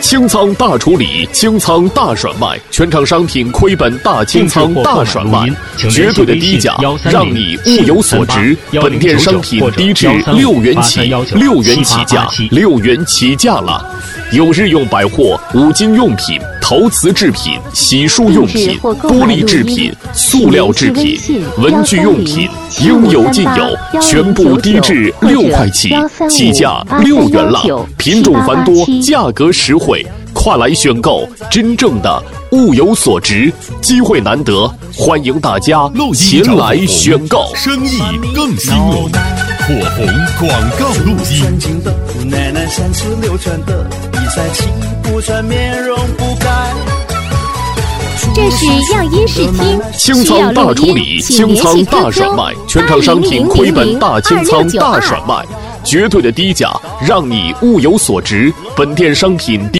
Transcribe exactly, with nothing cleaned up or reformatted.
清仓大处理，清仓大甩卖，全场商品亏本大清仓大甩卖，绝对的低价，让你物有所值。本店商品低至六元起，六元起价，六元起价了。有日用百货、五金用品、陶瓷制品、洗漱用品、玻璃制品、塑料制品、文具用品，应有尽有，全部低至六块起，起价六元了。品种繁多，价格实惠，快来选购真正的物有所值，机会难得，欢迎大家前来选购。 生意更兴隆，火红广告录音。 奶奶三尺六寸的比赛气不喘，面容不改。 这是样音视听， 清仓大处理，清仓大甩卖，全场商品亏本大清仓大甩卖，绝对的低价，让你物有所值。本店商品